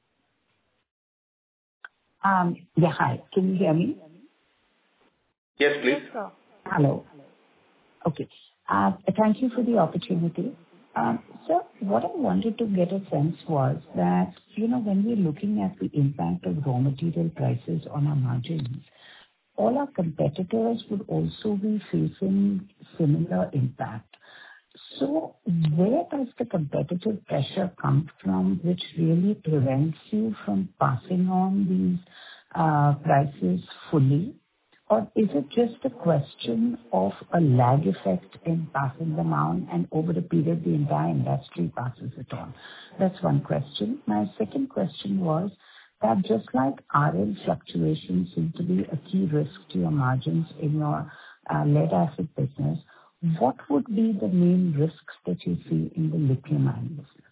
Yeah, hi. Can you hear me? Yes, please. Yes, sir. Hello. Okay. Thank you for the opportunity. Sir, what I wanted to get a sense was that, when we're looking at the impact of raw material prices on our margins, all our competitors would also be facing similar impact. So where does the competitive pressure come from, which really prevents you from passing on these prices fully? Or is it just a question of a lag effect in passing them on, and over the period, the entire industry passes it on? That's one question. My second question was that just like RM fluctuations seem to be a key risk to your margins in your lead-acid business, what would be the main risks that you see in the lithium-ion business?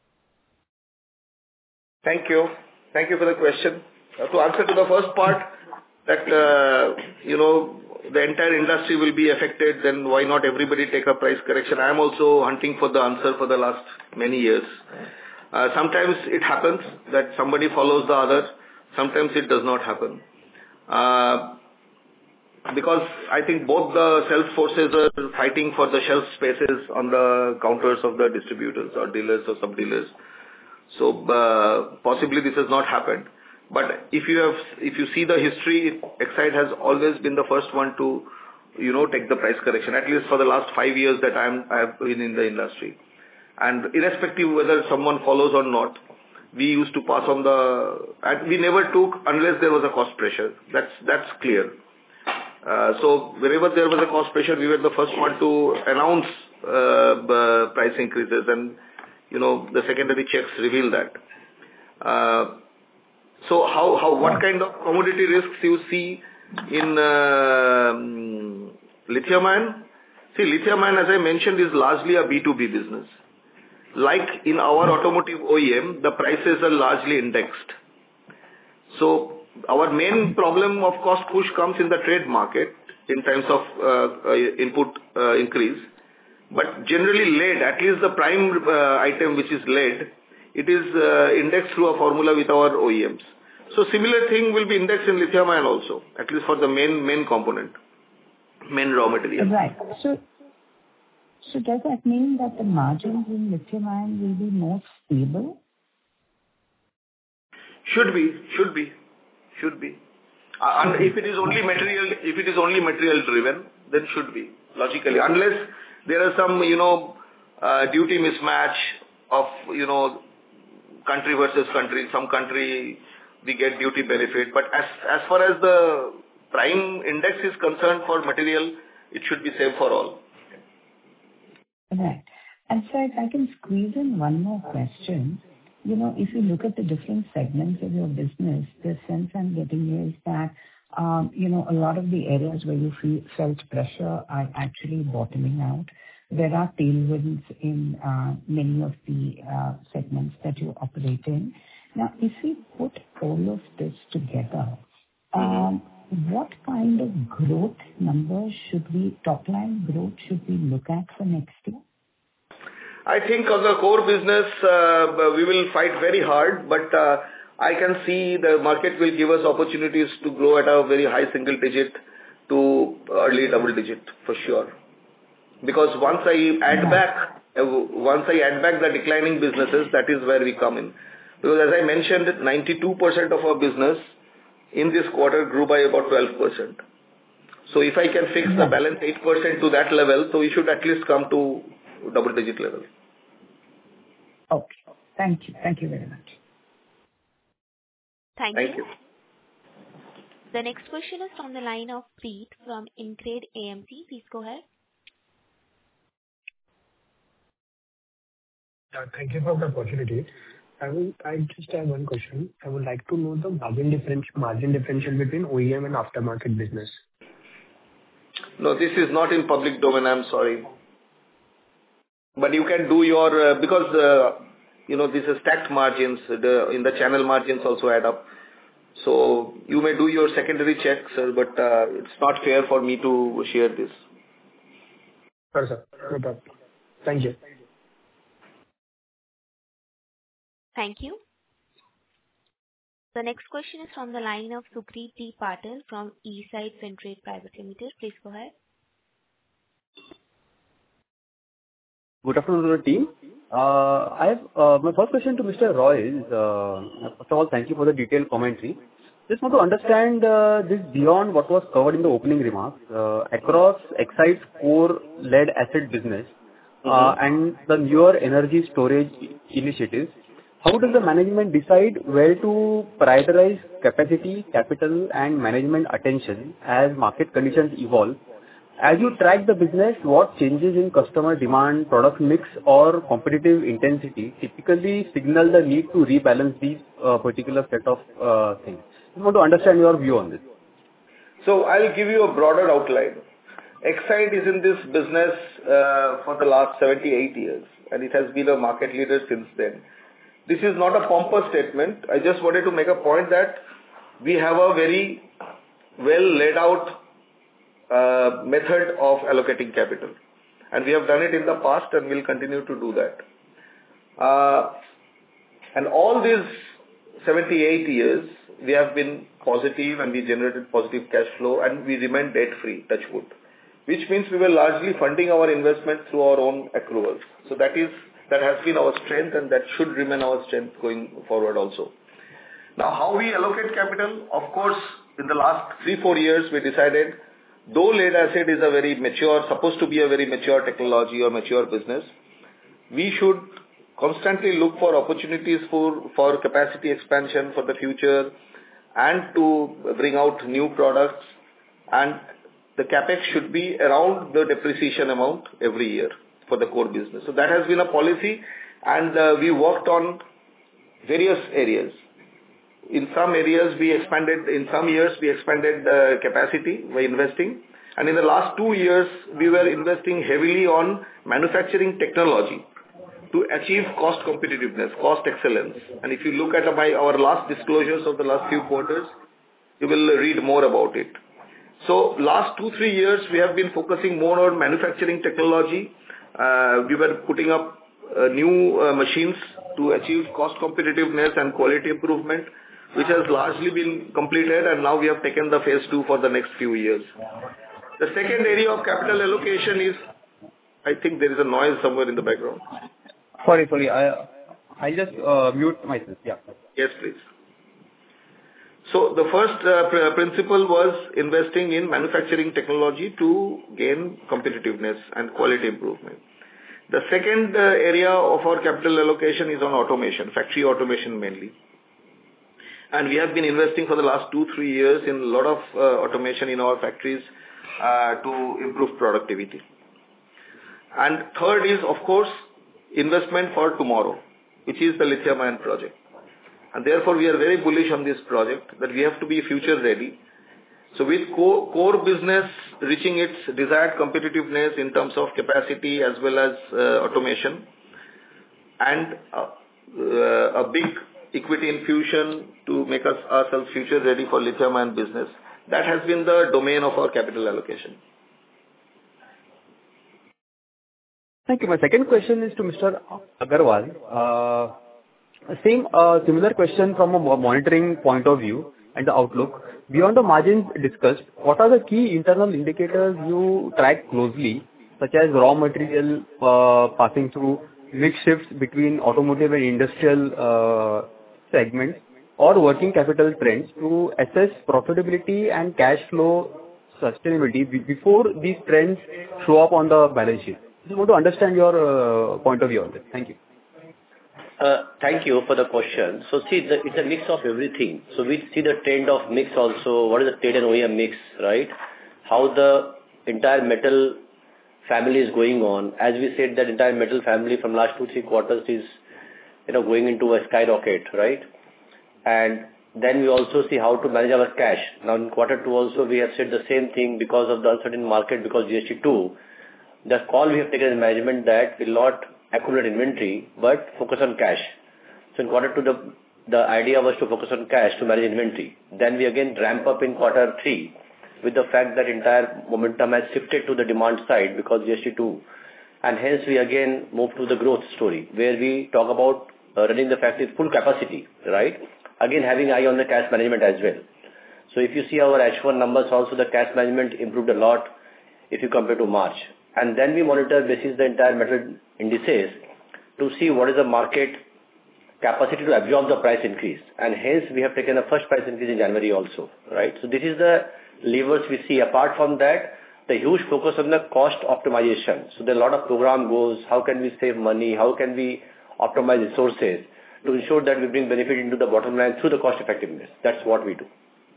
Thank you. Thank you for the question. To answer to the first part, that, the entire industry will be affected, then why not everybody take a price correction? I am also hunting for the answer for the last many years. Sometimes it happens that somebody follows the other. Sometimes it does not happen. Because I think both the sales forces are fighting for the shelf spaces on the counters of the distributors or dealers or sub-dealers. So possibly this has not happened. But if you see the history, Exide has always been the first one to, take the price correction, at least for the last 5 years that I have been in the industry. And irrespective whether someone follows or not, we used to pass on and we never took unless there was a cost pressure. That's clear. So wherever there was a cost pressure, we were the first one to announce price increases, and the secondary checks reveal that. So what kind of commodity risks you see in lithium-ion? See, lithium-ion, as I mentioned, is largely a B2B business. Like in our automotive OEM, the prices are largely indexed. So our main problem of cost push comes in the trade market in terms of input increase. But generally lead, at least the prime item which is lead, it is indexed through a formula with our OEMs. So similar thing will be indexed in lithium-ion also, at least for the main component, main raw material. Right. So does that mean that the margins in lithium-ion will be more stable? Should be. And if it is only material driven, then should be, logically. Unless there are some, duty mismatch of, country versus country. Some country we get duty benefit. But as far as the prime index is concerned for material, it should be same for all. Right. And so if I can squeeze in one more question, if you look at the different segments of your business, the sense I'm getting is that, a lot of the areas where you felt pressure are actually bottoming out. There are tailwinds in many of the segments that you operate in. Now, if we put all of this together, what kind of growth numbers top-line growth should we look at for next year? I think on the core business, we will fight very hard, but I can see the market will give us opportunities to grow at a very high single digit to early double digit for sure. Because once I add back the declining businesses, that is where we come in. Because as I mentioned, 92% of our business in this quarter grew by about 12%. So if I can fix the balance 8% to that level, so we should at least come to double-digit level. Okay. Thank you. Thank you very much. Thank you. you. The next question is from the line of Preet from InCred AMC. Please go ahead. Thank you for the opportunity. I just have one question. I would like to know the margin differential between OEM and aftermarket business. No, this is not in public domain. I'm sorry. But you can do your, because, this is stacked margins, in the channel margins also add up. So you may do your secondary checks, but it's not fair for me to share this. Sure, sir. No problem. Thank you. Thank you. The next question is from the line of Sukrit T. Patil from Eastside Fintrade Private Limited. Please go ahead. Good afternoon to the team. I have my first question to Mr. Roy is, first of all, thank you for the detailed commentary. Just want to understand this beyond what was covered in the opening remarks across Excide's core lead-acid business and the newer energy storage initiatives. How does the management decide where to prioritize capacity, capital, and management attention as market conditions evolve? As you track the business, what changes in customer demand, product mix, or competitive intensity typically signal the need to rebalance these particular set of things? I want to understand your view on this. So I'll give you a broader outline. Exide is in this business for the last 78 years, and it has been a market leader since then. This is not a pompous statement. I just wanted to make a point that we have a very well laid out method of allocating capital, and we have done it in the past and will continue to do that. And all these 78 years, we have been positive and we generated positive cash flow and we remain debt free, touch wood, which means we were largely funding our investment through our own accruals. So that has been our strength and that should remain our strength going forward also. Now, how we allocate capital? Of course, in the last 3-4 years, we decided, though lead acid is supposed to be a very mature technology or mature business, we should constantly look for opportunities for capacity expansion for the future and to bring out new products, and the capex should be around the depreciation amount every year for the core business. So that has been a policy, and we worked on various areas. In some years we expanded capacity by investing, and in the last 2 years we were investing heavily on manufacturing technology to achieve cost competitiveness, cost excellence. And if you look at our last disclosures of the last few quarters, you will read more about it. So last 2-3 years we have been focusing more on manufacturing technology. We were putting up new machines to achieve cost competitiveness and quality improvement, which has largely been completed, and now we have taken the phase 2 for the next few years. The second area of capital allocation is, I think there is a noise somewhere in the background. Sorry. I just mute myself. Yeah. Yes, please. So the first principle was investing in manufacturing technology to gain competitiveness and quality improvement. The second area of our capital allocation is on automation, factory automation mainly. And we have been investing for the last 2-3 years in a lot of automation in our factories to improve productivity. And third is, of course, investment for tomorrow, which is the lithium-ion project. And therefore, we are very bullish on this project that we have to be future ready. So with core business reaching its desired competitiveness in terms of capacity as well as automation, and a big equity infusion to make ourselves future ready for lithium-ion business, that has been the domain of our capital allocation. Thank you. My second question is to Mr. Agarwal. Similar question from a monitoring point of view and the outlook. Beyond the margins discussed, what are the key internal indicators you track closely, such as raw material passing through, mix shifts between automotive and industrial segments, or working capital trends to assess profitability and cash flow sustainability before these trends show up on the balance sheet? I just want to understand your point of view on this. Thank you. Thank you for the question. So see, it's a mix of everything. So we see the trend of mix also. What is the trade and OEM mix, right? How the entire metal family is going on. As we said, that entire metal family from last 2-3 quarters is, going into a skyrocket, right? And then we also see how to manage our cash. Now in quarter 2 also we have said the same thing because of the uncertain market, because GST2. The call we have taken as management that will not accumulate inventory, but focus on cash. So in quarter 2, the idea was to focus on cash to manage inventory. Then we again ramp up in quarter 3 with the fact that entire momentum has shifted to the demand side because GST2. And hence, we again move to the growth story, where we talk about running the factory at full capacity, right? Again, having eye on the cash management as well. So if you see our H1 numbers, also the cash management improved a lot if you compare to March. And then we monitor basis the entire metal indices to see what is the market capacity to absorb the price increase. And hence, we have taken the first price increase in January also, right? So this is the levers we see. Apart from that, the huge focus on the cost optimization. So there are a lot of program goals. How can we save money? How can we optimize resources to ensure that we bring benefit into the bottom line through the cost effectiveness? That's what we do.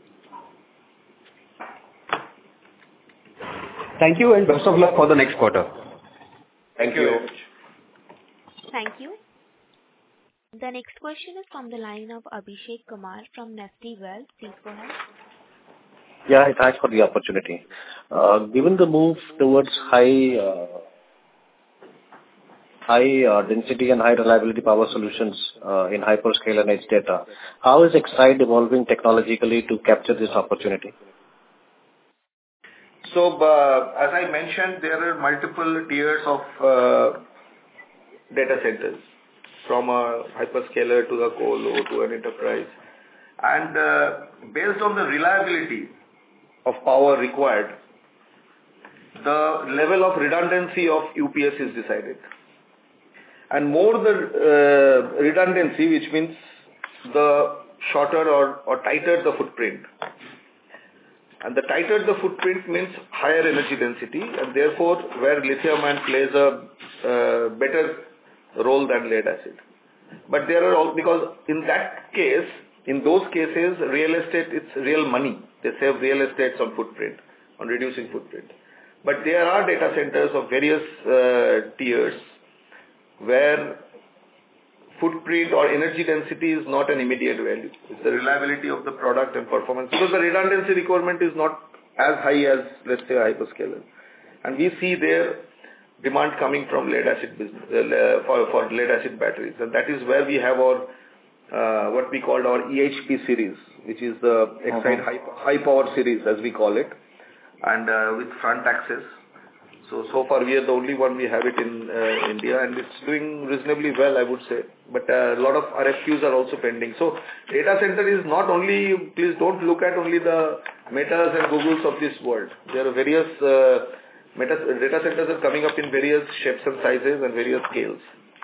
Thank you and best of luck for the next quarter. Thank you. Thank you. The next question is from the line of Abhishek Kumar from Nifty Wealth. Please go ahead. Yeah, thanks for the opportunity. Given the move towards high density and high reliability power solutions in hyperscale and edge data, how is Exide evolving technologically to capture this opportunity? So, as I mentioned, there are multiple tiers of data centers, from a hyperscaler to the colo to an enterprise. And based on the reliability of power required, the level of redundancy of UPS is decided. And more the redundancy, which means the shorter or tighter the footprint. And the tighter the footprint means higher energy density, and therefore where lithium ion plays a better role than lead acid. But there are all, because in those cases, real estate, it's real money. They save real estates on footprint, on reducing footprint. But there are data centers of various tiers where footprint or energy density is not an immediate value. It's the reliability of the product and performance. Because the redundancy requirement is not as high as, let's say, a hyperscaler. And we see their demand coming from lead acid business, for lead acid batteries. And that is where we have our, what we call our EHP series, which is the Exide high power series, as we call it, and with front access. So far we are the only one we have it in India, and it's doing reasonably well, I would say. But a lot of RFQs are also pending. So data center is not only, please don't look at only the Metas and Googles of this world. There are various data centers are coming up in various shapes and sizes and various scales.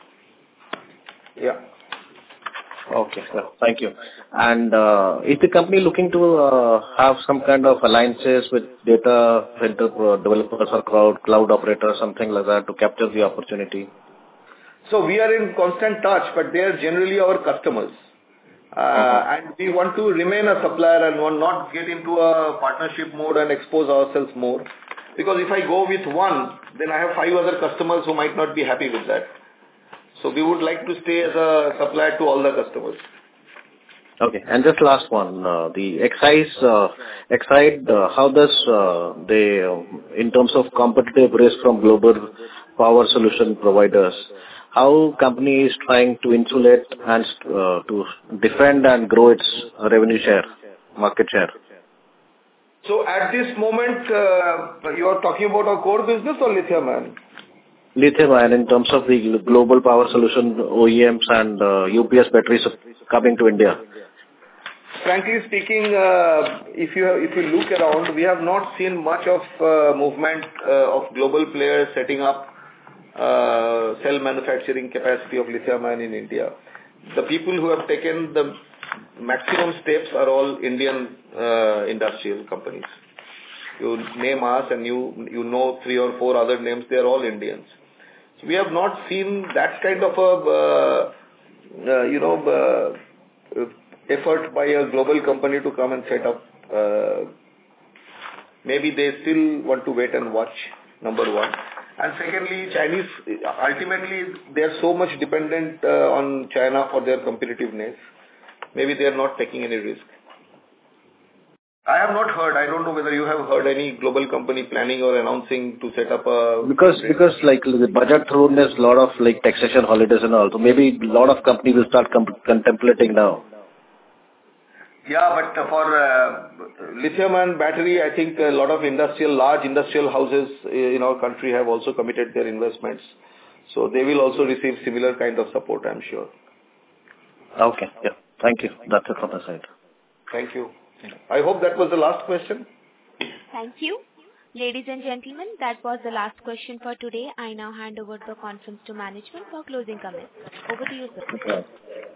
Yeah. Okay, sir. Thank you. And is the company looking to have some kind of alliances with data center developers or cloud operators, something like that, to capture the opportunity? So we are in constant touch, but they are generally our customers. And we want to remain a supplier and want not get into a partnership mode and expose ourselves more. Because if I go with one, then I have 5 other customers who might not be happy with that. So we would like to stay as a supplier to all the customers. Okay. And just last one, the Exide, how does they, in terms of competitive risk from global power solution providers, how company is trying to insulate and to defend and grow its revenue share, market share? So at this moment, you are talking about our core business or lithium ion? Lithium ion, in terms of the global power solution OEMs and UPS batteries coming to India. Frankly speaking, if you look around, we have not seen much of movement of global players setting up cell manufacturing capacity of lithium ion in India. The people who have taken the maximum steps are all Indian industrial companies. You name us and you know 3 or 4 other names, they are all Indians. So we have not seen that kind of a effort by a global company to come and set up. Maybe they still want to wait and watch, number one. And secondly, Chinese, ultimately, they are so much dependent on China for their competitiveness. Maybe they are not taking any risk. I have not heard. I don't know whether you have heard any global company planning or announcing to set up a... Because like the budget thrown, there's a lot of like taxation holidays and all. So maybe a lot of companies will start contemplating now. Yeah, but for lithium-ion battery, I think a lot of large industrial houses in our country have also committed their investments. So they will also receive similar kind of support, I'm sure. Okay. Yeah. Thank you. That's it from my side. Thank you. I hope that was the last question. Thank you. Ladies and gentlemen, that was the last question for today. I now hand over the conference to management for closing comments. Over to you, sir. Okay.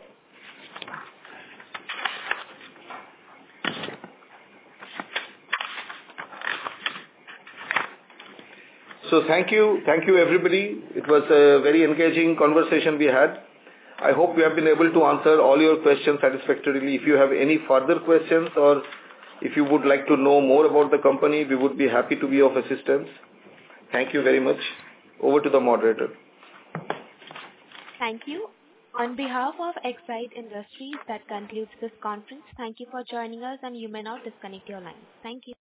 So thank you everybody. It was a very engaging conversation we had. I hope we have been able to answer all your questions satisfactorily. If you have any further questions or if you would like to know more about the company, we would be happy to be of assistance. Thank you very much. Over to the moderator. Thank you. On behalf of Exide Industries, that concludes this conference. Thank you for joining us, and you may now disconnect your lines. Thank you.